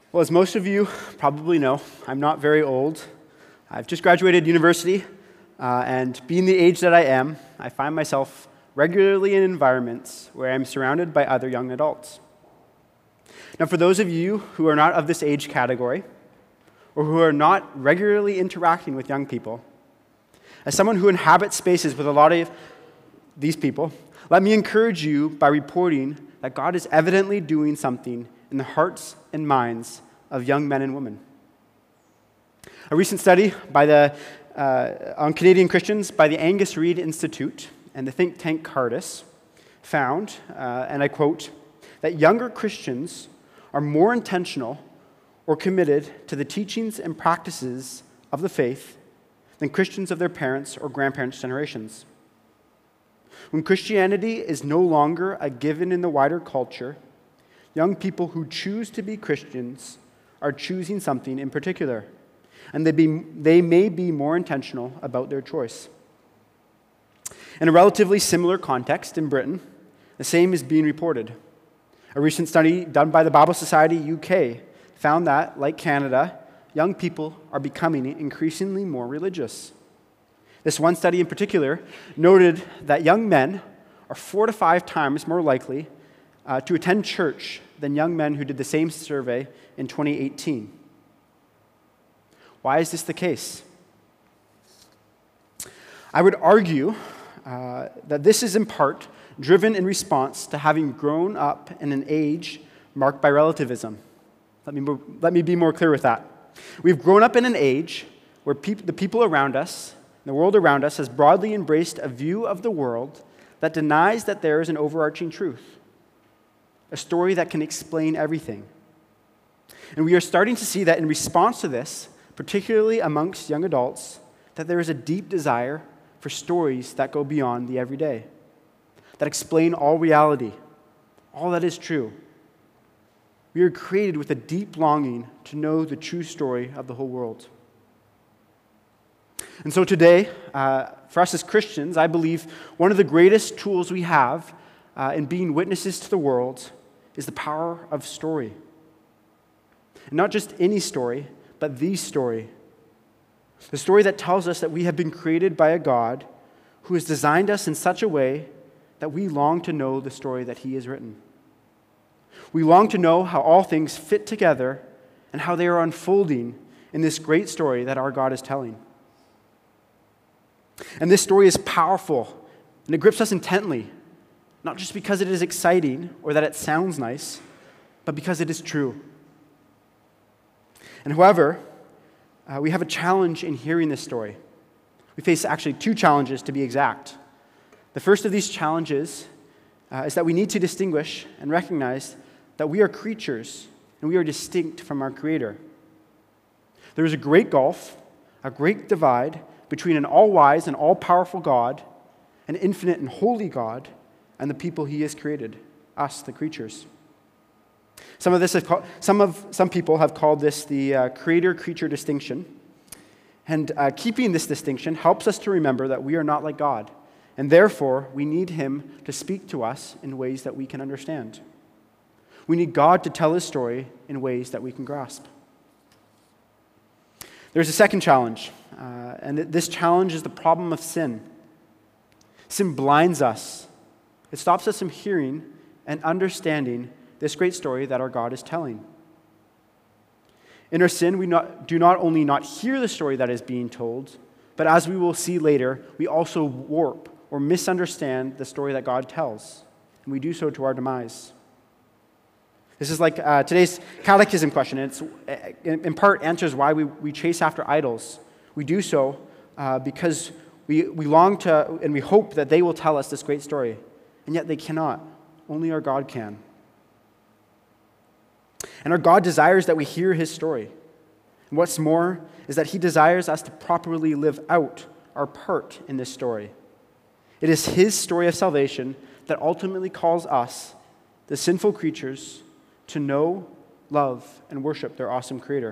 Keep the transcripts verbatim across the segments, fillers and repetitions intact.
Well, as most of you probably know, I'm not very old. I've just graduated university, uh, and being the age that I am, I find myself regularly in environments where I'm surrounded by other young adults. Now, for those of you who are not of this age category, or who are not regularly interacting with young people, as someone who inhabits spaces with a lot of these people, let me encourage you by reporting that God is evidently doing something in the hearts and minds of young men and women. A recent study by the, uh, on Canadian Christians by the Angus Reid Institute and the think tank Cardis found, uh, and I quote, that younger Christians are more intentional or committed to the teachings and practices of the faith than Christians of their parents' or grandparents' generations. When Christianity is no longer a given in the wider culture, young people who choose to be Christians are choosing something in particular, and they, be, they may be more intentional about their choice. In a relatively similar context in Britain, the same is being reported. A recent study done by the Bible Society U K found that, like Canada, young people are becoming increasingly more religious. This one study in particular noted that young men are four to five times more likely uh, to attend church than young men who did the same survey in twenty eighteen. Why is this the case? I would argue uh, that this is in part driven in response to having grown up in an age marked by relativism. Let me, mo- let me be more clear with that. We've grown up in an age where peop- the people around us, the world around us, has broadly embraced a view of the world that denies that there is an overarching truth, a story that can explain everything. And we are starting to see that in response to this, particularly amongst young adults, that there is a deep desire for stories that go beyond the everyday, that explain all reality, all that is true. We are created with a deep longing to know the true story of the whole world. And so today, uh, for us as Christians, I believe one of the greatest tools we have uh, in being witnesses to the world is the power of story. And not just any story, but the story. The story that tells us that we have been created by a God who has designed us in such a way that we long to know the story that He has written. We long to know how all things fit together and how they are unfolding in this great story that our God is telling. And this story is powerful, and it grips us intently, not just because it is exciting or that it sounds nice, but because it is true. And however, uh, we have a challenge in hearing this story. We face actually two challenges, to be exact. The first of these challenges uh, is that we need to distinguish and recognize that we are creatures and we are distinct from our Creator. There is a great gulf, a great divide between an all-wise and all-powerful God, an infinite and holy God, and the people He has created, us, the creatures. Some of this, have called, some of some people have called this the uh, creator-creature distinction, and uh, keeping this distinction helps us to remember that we are not like God, and therefore we need Him to speak to us in ways that we can understand. We need God to tell His story in ways that we can grasp. There's a second challenge, uh, and this challenge is the problem of sin. Sin blinds us. It stops us from hearing and understanding this great story that our God is telling. In our sin, we not, do not only not hear the story that is being told, but as we will see later, we also warp or misunderstand the story that God tells, and we do so to our demise. This is like uh, today's catechism question. It's in part answers why we, we chase after idols. We do so uh, because we, we long to and we hope that they will tell us this great story. And yet they cannot. Only our God can. And our God desires that we hear His story. And what's more is that He desires us to properly live out our part in this story. It is His story of salvation that ultimately calls us, the sinful creatures, to know, love, and worship their awesome Creator.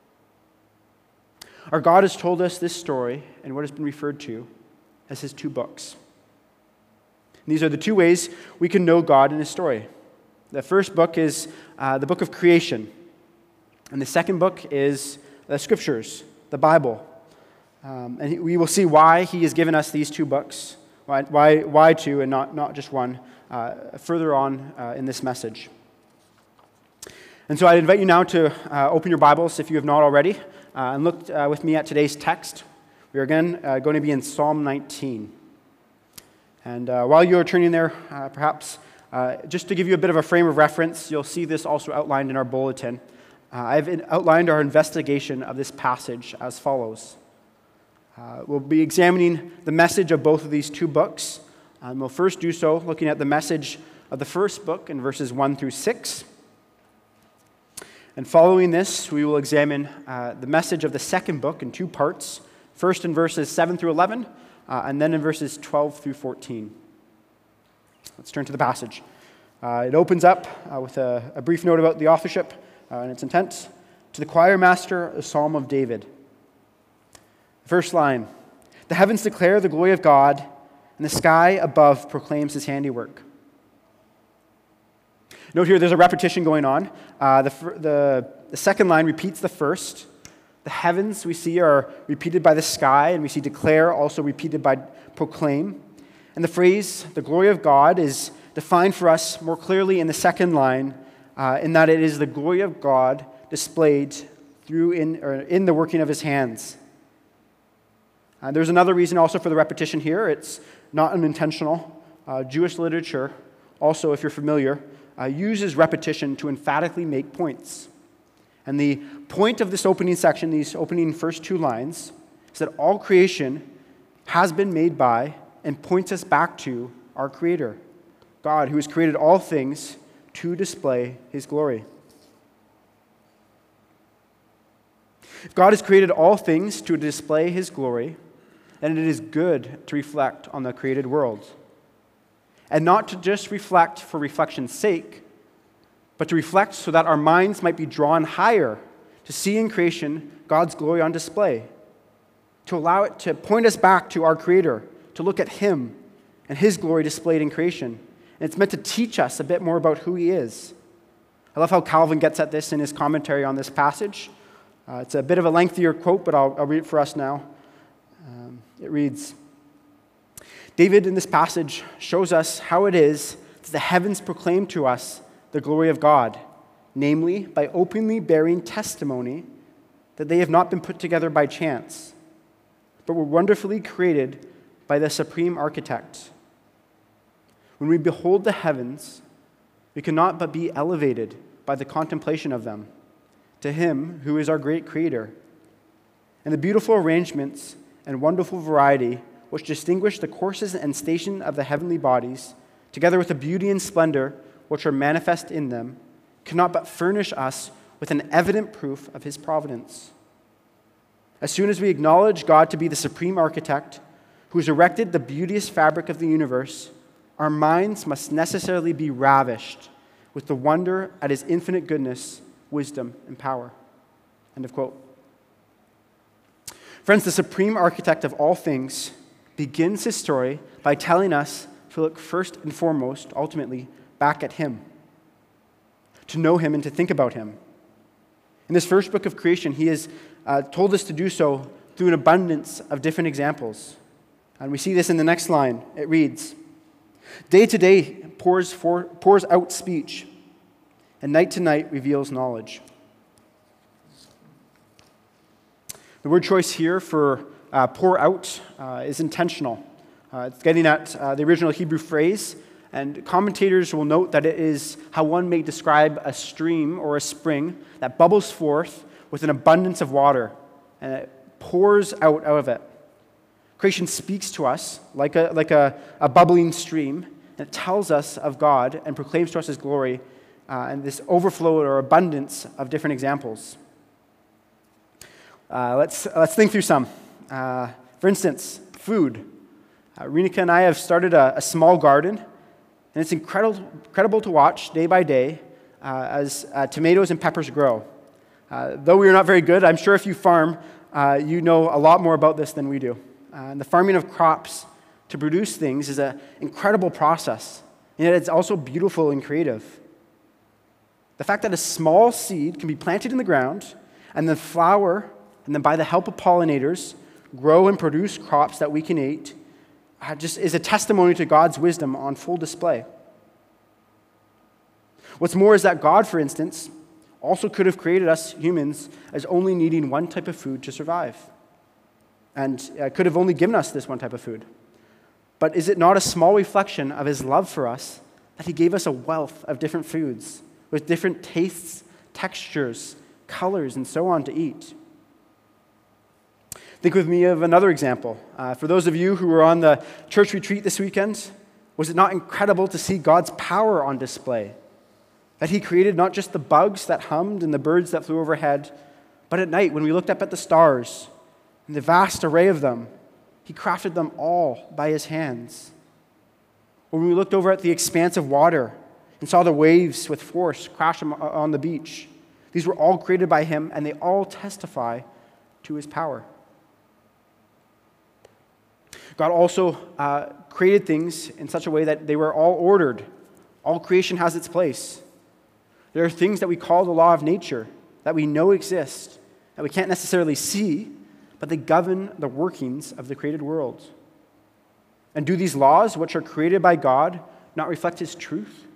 Our God has told us this story in what has been referred to as His two books. And these are the two ways we can know God in His story. The first book is uh, the book of creation. And the second book is the Scriptures, the Bible. Um, and we will see why he has given us these two books, why, why, why two and not, not just one, uh, further on uh, in this message. And so I invite you now to uh, open your Bibles if you have not already, uh, and look uh, with me at today's text. We are again uh, going to be in Psalm nineteen. And uh, while you are turning there, uh, perhaps uh, just to give you a bit of a frame of reference, you'll see this also outlined in our bulletin. Uh, I've outlined our investigation of this passage as follows. Uh, we'll be examining the message of both of these two books. And we'll first do so looking at the message of the first book in verses one through six. And following this, we will examine uh, the message of the second book in two parts, first in verses seven through eleven, uh, and then in verses twelve through fourteen. Let's turn to the passage. Uh, it opens up uh, with a, a brief note about the authorship uh, and its intent. To the choir master, a psalm of David. First line, the heavens declare the glory of God, and the sky above proclaims his handiwork. Note here, there's a repetition going on. Uh, the, the, the second line repeats the first. The heavens we see are repeated by the sky, and we see declare also repeated by proclaim. And the phrase, the glory of God, is defined for us more clearly in the second line, uh, in that it is the glory of God displayed through in, or in the working of his hands. Uh, there's another reason also for the repetition here. It's not unintentional. Uh, Jewish literature, also, if you're familiar, uh, uses repetition to emphatically make points. And the point of this opening section, these opening first two lines, is that all creation has been made by and points us back to our Creator, God, who has created all things to display his glory. If God has created all things to display his glory, then it is good to reflect on the created world. And not to just reflect for reflection's sake, but to reflect so that our minds might be drawn higher to see in creation God's glory on display, to allow it to point us back to our Creator, to look at him and his glory displayed in creation. And it's meant to teach us a bit more about who he is. I love how Calvin gets at this in his commentary on this passage. Uh, it's a bit of a lengthier quote, but I'll, I'll read it for us now. Um, it reads, David in this passage shows us how it is that the heavens proclaim to us the glory of God, namely by openly bearing testimony that they have not been put together by chance, but were wonderfully created by the supreme architect. When we behold the heavens, we cannot but be elevated by the contemplation of them to him who is our great creator. And the beautiful arrangements and wonderful variety which distinguish the courses and station of the heavenly bodies, together with the beauty and splendor which are manifest in them, cannot but furnish us with an evident proof of his providence. As soon as we acknowledge God to be the supreme architect who has erected the beauteous fabric of the universe, our minds must necessarily be ravished with the wonder at his infinite goodness, wisdom, and power. End of quote. Friends, the supreme architect of all things begins his story by telling us to look first and foremost, ultimately, back at him, to know him and to think about him. In this first book of creation, he has uh, told us to do so through an abundance of different examples. And we see this in the next line. It reads, day to day pours, for, pours out speech, and night to night reveals knowledge. The word choice here for uh, pour out uh, is intentional. Uh, it's getting at uh, the original Hebrew phrase, and commentators will note that it is how one may describe a stream or a spring that bubbles forth with an abundance of water, and it pours out out of it. Creation speaks to us like a, like a, a bubbling stream, and it tells us of God and proclaims to us his glory, uh, and this overflow or abundance of different examples. Uh, let's, let's think through some. Uh, for instance, food. Uh, Renika and I have started a, a small garden, and it's incredible, incredible to watch day by day uh, as uh, tomatoes and peppers grow. Uh, though we are not very good, I'm sure if you farm, uh, you know a lot more about this than we do. Uh, and the farming of crops to produce things is an incredible process, and yet it's also beautiful and creative. The fact that a small seed can be planted in the ground and then flower, and then by the help of pollinators, grow and produce crops that we can eat, uh, just is a testimony to God's wisdom on full display. What's more is that God, for instance, also could have created us humans as only needing one type of food to survive, and uh, could have only given us this one type of food. But is it not a small reflection of his love for us that he gave us a wealth of different foods with different tastes, textures, colors, and so on to eat? Think with me of another example. Uh, for those of you who were on the church retreat this weekend, was it not incredible to see God's power on display? That he created not just the bugs that hummed and the birds that flew overhead, but at night when we looked up at the stars and the vast array of them, he crafted them all by his hands. Or when we looked over at the expanse of water and saw the waves with force crash on the beach, these were all created by him, and they all testify to his power. God also uh, created things in such a way that they were all ordered. All creation has its place. There are things that we call the law of nature that we know exist, that we can't necessarily see, but they govern the workings of the created world. And do these laws, which are created by God, not reflect his truth?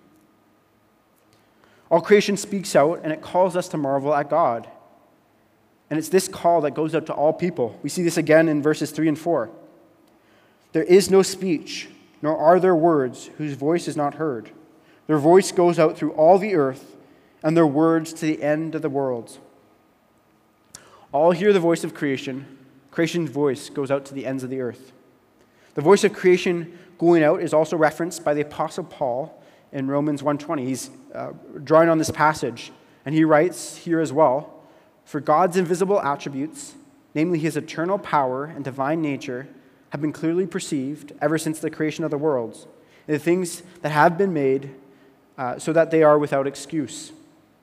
All creation speaks out, and it calls us to marvel at God. And it's this call that goes out to all people. We see this again in verses three and four. There is no speech, nor are there words whose voice is not heard. Their voice goes out through all the earth, and their words to the end of the world. All hear the voice of creation. Creation's voice goes out to the ends of the earth. The voice of creation going out is also referenced by the Apostle Paul in Romans one twenty. He's uh, drawing on this passage, and he writes here as well, "For God's invisible attributes, namely his eternal power and divine nature, have been clearly perceived ever since the creation of the worlds, the things that have been made, uh, so that they are without excuse."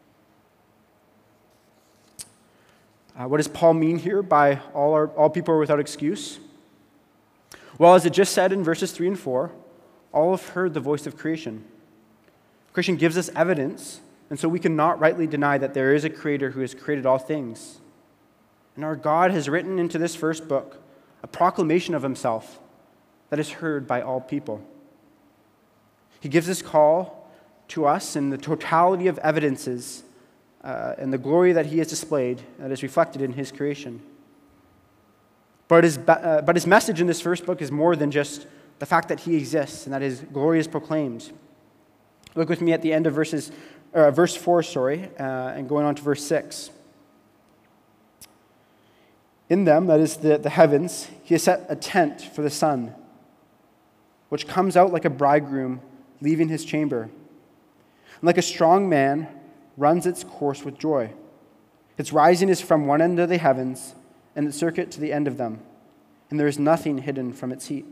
Uh, what does Paul mean here by all, our, all people are without excuse? Well, as it just said in verses three and four, all have heard the voice of creation. Creation gives us evidence, and so we cannot rightly deny that there is a creator who has created all things. And our God has written into this first book a proclamation of himself that is heard by all people. He gives this call to us in the totality of evidences uh, and the glory that he has displayed that is reflected in his creation. But his, uh, but his message in this first book is more than just the fact that he exists and that his glory is proclaimed. Look with me at the end of verses, uh, verse four, sorry, uh, and going on to verse six. In them, that is the, the heavens, he has set a tent for the sun, which comes out like a bridegroom leaving his chamber. And like a strong man, runs its course with joy. Its rising is from one end of the heavens, and its circuit to the end of them, and there is nothing hidden from its heat.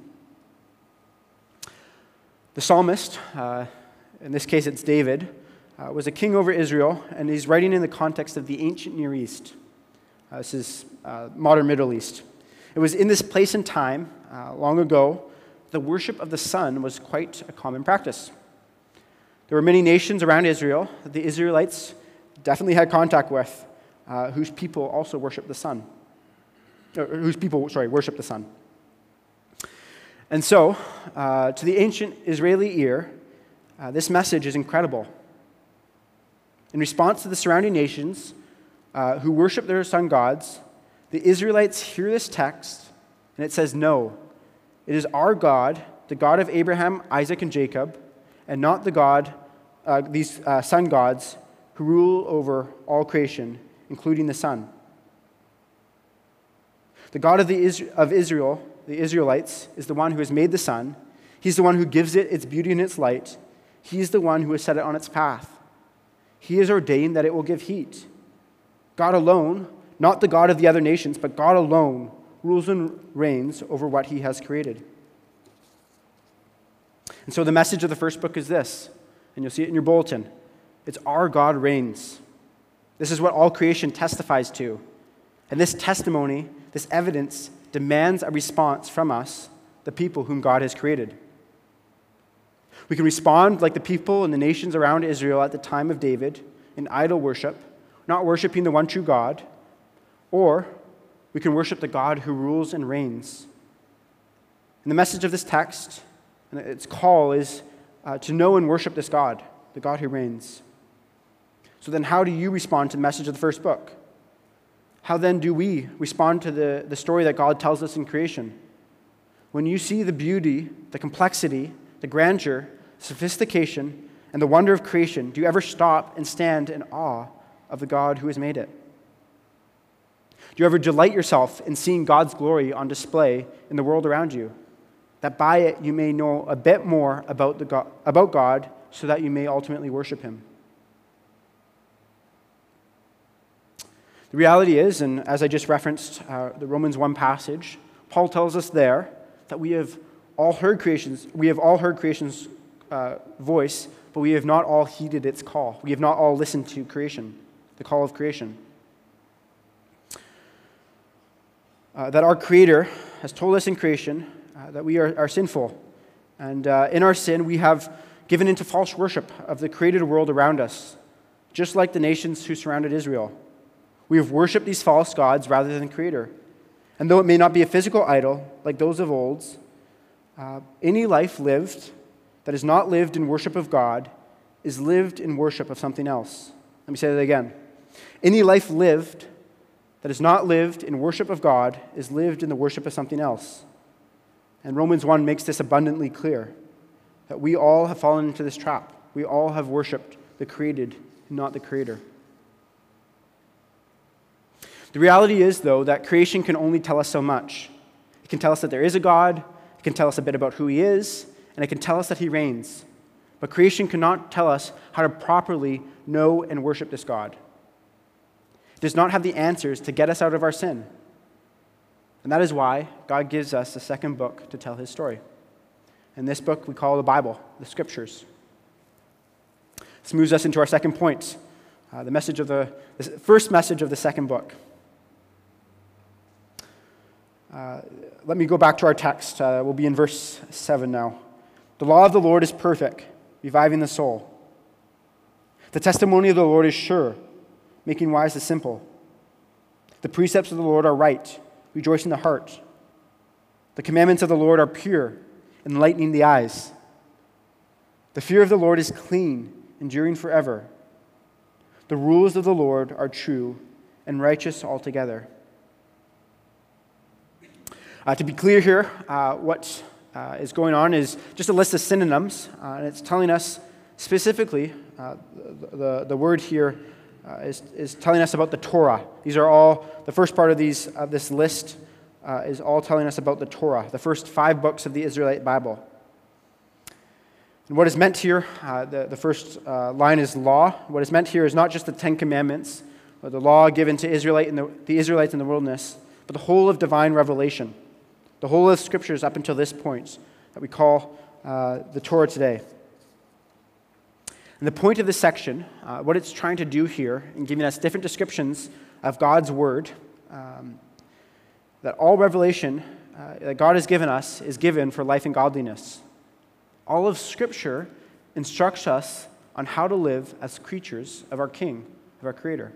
The psalmist, uh, in this case it's David, uh, was a king over Israel, and he's writing in the context of the ancient Near East. Uh, this is uh, modern Middle East. It was in this place and time, uh, long ago, the worship of the sun was quite a common practice. There were many nations around Israel that the Israelites definitely had contact with, uh, whose people also worshiped the sun. Or whose people, sorry, worshiped the sun. And so, uh, to the ancient Israeli ear, uh, this message is incredible. In response to the surrounding nations uh, who worship their sun gods, the Israelites hear this text, and it says, "No, it is our God, the God of Abraham, Isaac, and Jacob, and not the God, uh, these uh, sun gods, who rule over all creation, including the sun." The God of, the, of Israel, the Israelites, is the one who has made the sun. He's the one who gives it its beauty and its light. He is the one who has set it on its path. He has ordained that it will give heat. God alone, not the God of the other nations, but God alone, rules and reigns over what he has created. And so the message of the first book is this, and you'll see it in your bulletin. It's our God reigns. This is what all creation testifies to. And this testimony, this evidence, demands a response from us, the people whom God has created. We can respond like the people and the nations around Israel at the time of David, in idol worship, not worshiping the one true God, or we can worship the God who rules and reigns. And the message of this text, and its call, is uh, to know and worship this God, the God who reigns. So then how do you respond to the message of the first book? How then do we respond to the, the story that God tells us in creation? When you see the beauty, the complexity, the grandeur, sophistication, and the wonder of creation, do you ever stop and stand in awe of the God who has made it? Do you ever delight yourself in seeing God's glory on display in the world around you, that by it you may know a bit more about, the God, about God so that you may ultimately worship him? The reality is, and as I just referenced uh, the Romans one passage, Paul tells us there that we have all heard creation's, we have all heard creation's uh, voice, but we have not all heeded its call. We have not all listened to creation, the call of creation. Uh, that our Creator has told us in creation uh, that we are, are sinful. And uh, in our sin, we have given into false worship of the created world around us, just like the nations who surrounded Israel. We have worshipped these false gods rather than the Creator. And though it may not be a physical idol like those of old, uh, any life lived that is not lived in worship of God is lived in worship of something else. Let me say that again. Any life lived that is not lived in worship of God is lived in the worship of something else. And Romans one makes this abundantly clear, that we all have fallen into this trap. We all have worshipped the created, not the Creator. The reality is, though, that creation can only tell us so much. It can tell us that there is a God, it can tell us a bit about who he is, and it can tell us that he reigns. But creation cannot tell us how to properly know and worship this God. It does not have the answers to get us out of our sin. And that is why God gives us a second book to tell his story. And this book we call the Bible, the Scriptures. This moves us into our second point, uh, the message of the, the first message of the second book. Uh, let me go back to our text. Uh, we'll be in verse seven now. The law of the Lord is perfect, reviving the soul. The testimony of the Lord is sure, making wise the simple. The precepts of the Lord are right, rejoicing the heart. The commandments of the Lord are pure, enlightening the eyes. The fear of the Lord is clean, enduring forever. The rules of the Lord are true and righteous altogether. Uh, to be clear here, uh, what uh, is going on is just a list of synonyms, uh, and it's telling us specifically, uh, the, the, the word here uh, is, is telling us about the Torah. These are all, the first part of these of this list uh, is all telling us about the Torah, the first five books of the Israelite Bible. And what is meant here, uh, the, the first uh, line is law. What is meant here is not just the Ten Commandments, or the law given to Israelite in the, the Israelites in the wilderness, but the whole of divine revelation. The whole of Scriptures up until this point that we call uh, the Torah today. And the point of this section, uh, what it's trying to do here in giving us different descriptions of God's Word, um, that all revelation uh, that God has given us is given for life and godliness. All of Scripture instructs us on how to live as creatures of our King, of our Creator.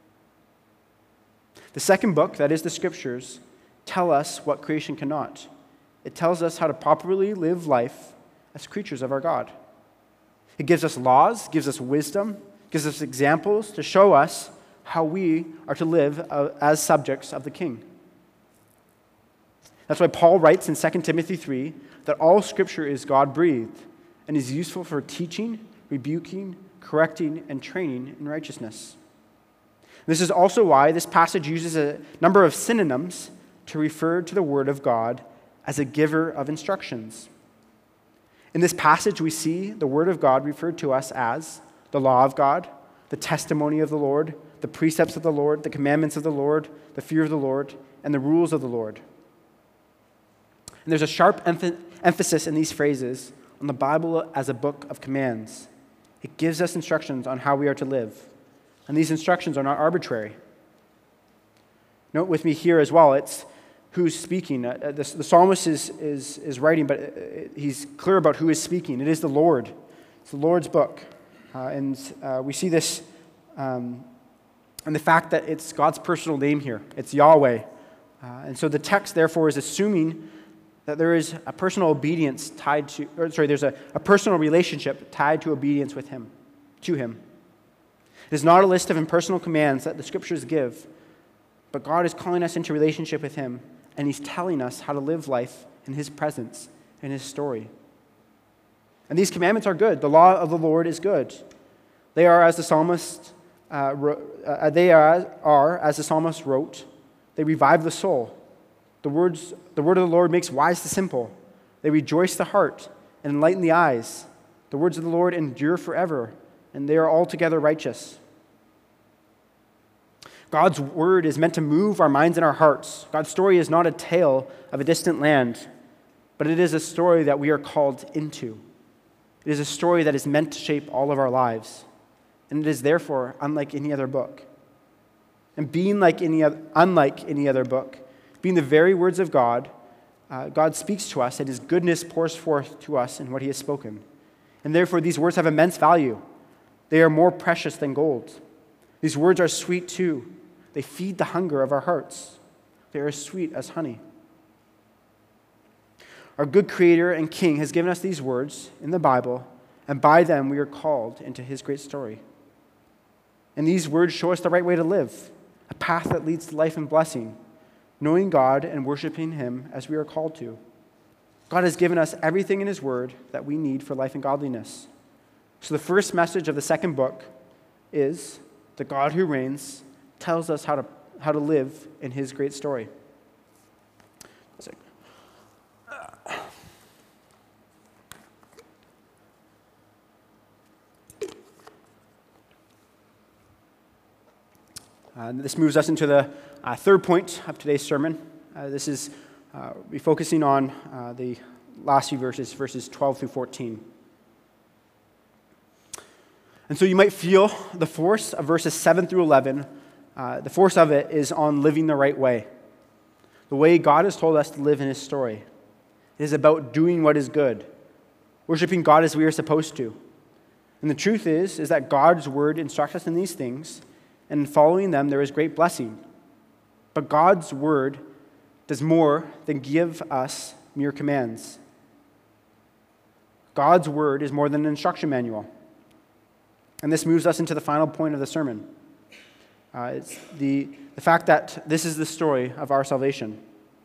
The second book, that is the Scriptures, tell us what creation cannot. It tells us how to properly live life as creatures of our God. It gives us laws, gives us wisdom, gives us examples to show us how we are to live as subjects of the King. That's why Paul writes in Second Timothy three that all Scripture is God-breathed and is useful for teaching, rebuking, correcting, and training in righteousness. This is also why this passage uses a number of synonyms to refer to the Word of God as a giver of instructions. In this passage, we see the Word of God referred to us as the law of God, the testimony of the Lord, the precepts of the Lord, the commandments of the Lord, the fear of the Lord, and the rules of the Lord. And there's a sharp emph- emphasis in these phrases on the Bible as a book of commands. It gives us instructions on how we are to live. And these instructions are not arbitrary. Note with me here as well, it's who's speaking. Uh, the, the psalmist is, is, is writing, but uh, he's clear about who is speaking. It is the Lord. It's the Lord's book. Uh, and uh, we see this um, and the fact that it's God's personal name here. It's Yahweh. Uh, and so the text, therefore, is assuming that there is a personal obedience tied to, or sorry, there's a, a personal relationship tied to obedience with him, to him. It is not a list of impersonal commands that the scriptures give, but God is calling us into relationship with him, and he's telling us how to live life in his presence, in his story. And these commandments are good. The law of the Lord is good. They are, as the psalmist, uh, uh, they are, are, as the psalmist wrote, they revive the soul. The words, the word of the Lord makes wise the simple. They rejoice the heart and enlighten the eyes. The words of the Lord endure forever, and they are altogether righteous. God's word is meant to move our minds and our hearts. God's story is not a tale of a distant land, but it is a story that we are called into. It is a story that is meant to shape all of our lives, and it is therefore unlike any other book. And being like any other, unlike any other book, being the very words of God, uh, God speaks to us, and his goodness pours forth to us in what he has spoken. And therefore, these words have immense value. They are more precious than gold. These words are sweet too. They feed the hunger of our hearts. They are as sweet as honey. Our good Creator and King has given us these words in the Bible, and by them we are called into his great story. And these words show us the right way to live, a path that leads to life and blessing, knowing God and worshiping him as we are called to. God has given us everything in his word that we need for life and godliness. So the first message of the second book is the God who reigns tells us how to, how to live in his great story. Uh, this moves us into the uh, third point of today's sermon. Uh, this is uh, we're focusing on uh, the last few verses, verses twelve through fourteen. And so you might feel the force of verses seven through eleven. Uh, the force of it is on living the right way, the way God has told us to live in his story. It is about doing what is good, worshiping God as we are supposed to. And the truth is, is that God's word instructs us in these things, and in following them there is great blessing. But God's word does more than give us mere commands. God's word is more than an instruction manual. And this moves us into the final point of the sermon. Uh, it's the, the fact that this is the story of our salvation.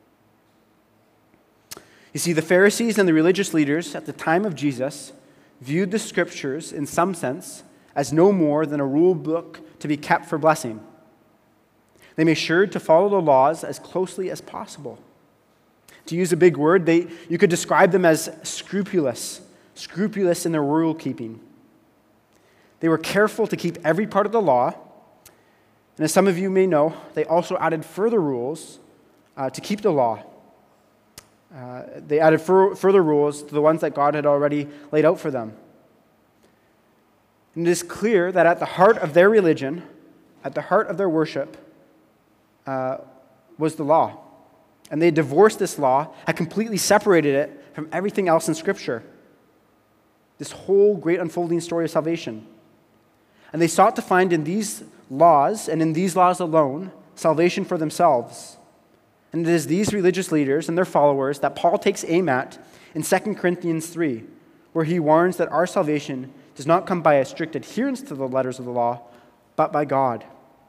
You see, the Pharisees and the religious leaders at the time of Jesus viewed the scriptures, in some sense, as no more than a rule book to be kept for blessing. They made sure to follow the laws as closely as possible. To use a big word, they, you could describe them as scrupulous, scrupulous in their rule keeping. They were careful to keep every part of the law. And as some of you may know, they also added further rules uh, to keep the law. Uh, they added fur- further rules to the ones that God had already laid out for them. And it is clear that at the heart of their religion, at the heart of their worship, uh, was the law. And they divorced this law, had completely separated it from everything else in Scripture. This whole great unfolding story of salvation. And they sought to find in these laws, and in these laws alone, salvation for themselves. And it is these religious leaders and their followers that Paul takes aim at in Second Corinthians three, where he warns that our salvation does not come by a strict adherence to the letters of the law, but by God.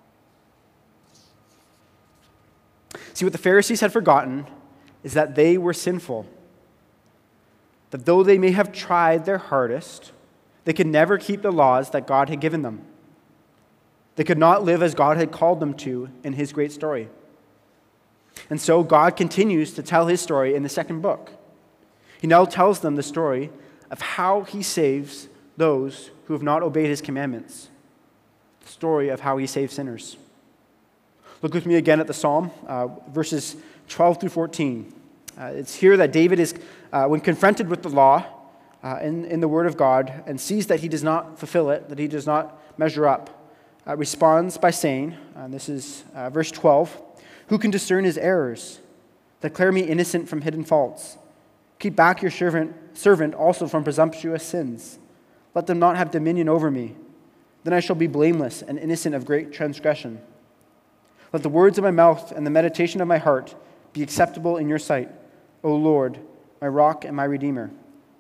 See, what the Pharisees had forgotten is that they were sinful. That though they may have tried their hardest, they could never keep the laws that God had given them. They could not live as God had called them to in his great story. And so God continues to tell his story in the second book. He now tells them the story of how he saves those who have not obeyed his commandments. The story of how he saves sinners. Look with me again at the psalm, uh, verses twelve through fourteen. Uh, it's here that David is, uh, when confronted with the law uh, in, in the word of God, and sees that he does not fulfill it, that he does not measure up, uh, responds by saying, and this is uh, verse twelve, "Who can discern his errors? Declare me innocent from hidden faults. Keep back your servant, servant also from presumptuous sins. Let them not have dominion over me. then I shall be blameless and innocent of great transgression. Let the words of my mouth and the meditation of my heart be acceptable in your sight, O Lord, my rock and my redeemer.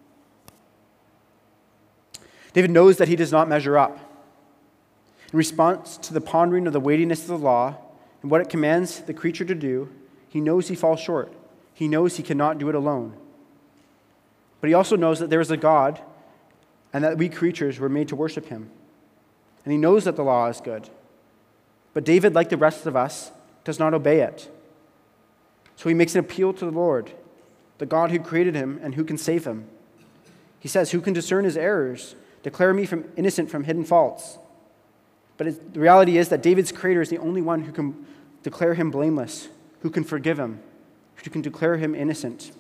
David knows that he does not measure up. In response to the pondering of the weightiness of the law and what it commands the creature to do, he knows he falls short. He knows he cannot do it alone. But he also knows that there is a God and that we creatures were made to worship him. And he knows that the law is good. But David, like the rest of us, does not obey it. So he makes an appeal to the Lord, the God who created him and who can save him. He says, "Who can discern his errors? Declare me from innocent from hidden faults." But it, the reality is that David's creator is the only one who can declare him blameless, who can forgive him, who can declare him innocent.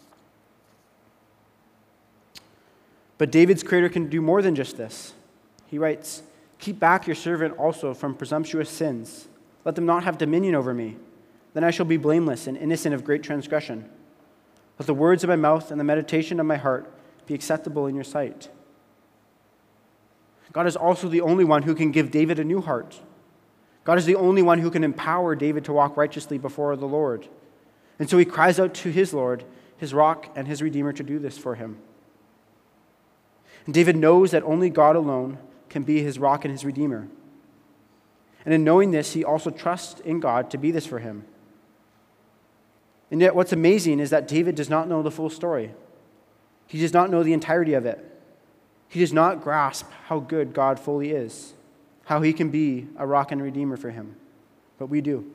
But David's creator can do more than just this. He writes, "Keep back your servant also from presumptuous sins. Let them not have dominion over me. Then I shall be blameless and innocent of great transgression. Let the words of my mouth and the meditation of my heart be acceptable in your sight." God is also the only one who can give David a new heart. God is the only one who can empower David to walk righteously before the Lord. And so he cries out to his Lord, his rock and his redeemer, to do this for him. And David knows that only God alone can be his rock and his redeemer. And in knowing this, he also trusts in God to be this for him. And yet what's amazing is that David does not know the full story. He does not know the entirety of it. He does not grasp how good God fully is, how he can be a rock and redeemer for him. But we do.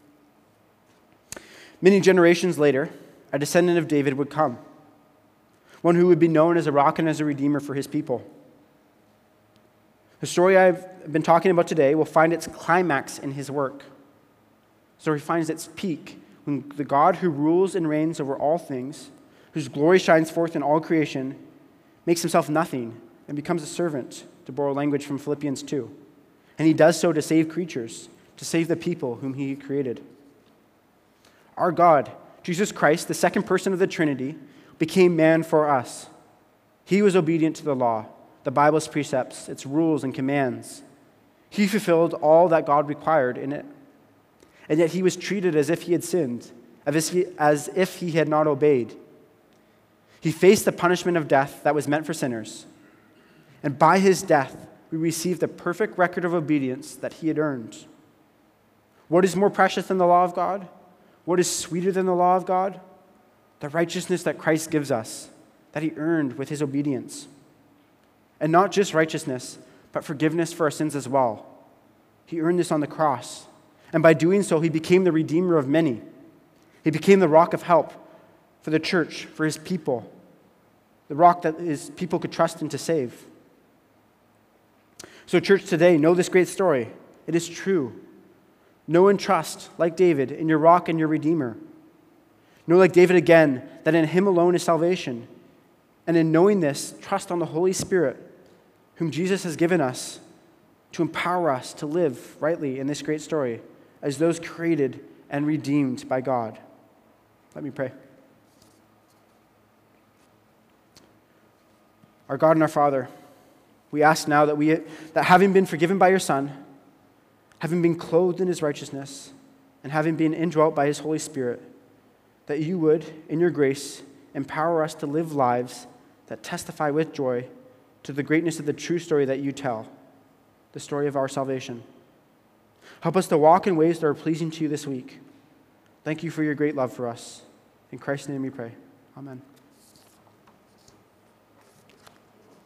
Many generations later, a descendant of David would come, one who would be known as a rock and as a redeemer for his people. The story I've been talking about today will find its climax in his work. The story finds its peak when the God who rules and reigns over all things, whose glory shines forth in all creation, makes himself nothing and becomes a servant, to borrow language from Philippians two. And he does so to save creatures, to save the people whom he created. Our God, Jesus Christ, the second person of the Trinity, became man for us. He was obedient to the law, the Bible's precepts, its rules and commands. He fulfilled all that God required in it. And yet he was treated as if he had sinned, as if he had not obeyed. He faced the punishment of death that was meant for sinners. And by his death, we received the perfect record of obedience that he had earned. What is more precious than the law of God? What is sweeter than the law of God? The righteousness that Christ gives us, that he earned with his obedience. And not just righteousness, but forgiveness for our sins as well. He earned this on the cross. And by doing so, he became the redeemer of many. He became the rock of help for the church, for his people, the rock that his people could trust in to save. So church, today, know this great story. It is true. Know and trust, like David, in your rock and your redeemer. Know, like David again, that in him alone is salvation. And in knowing this, trust on the Holy Spirit, whom Jesus has given us to empower us to live rightly in this great story as those created and redeemed by God. Let me pray. Our God and our Father, we ask now that we, that having been forgiven by your Son, having been clothed in his righteousness, and having been indwelt by his Holy Spirit, that you would, in your grace, empower us to live lives that testify with joy to the greatness of the true story that you tell, the story of our salvation. Help us to walk in ways that are pleasing to you this week. Thank you for your great love for us. In Christ's name we pray. Amen.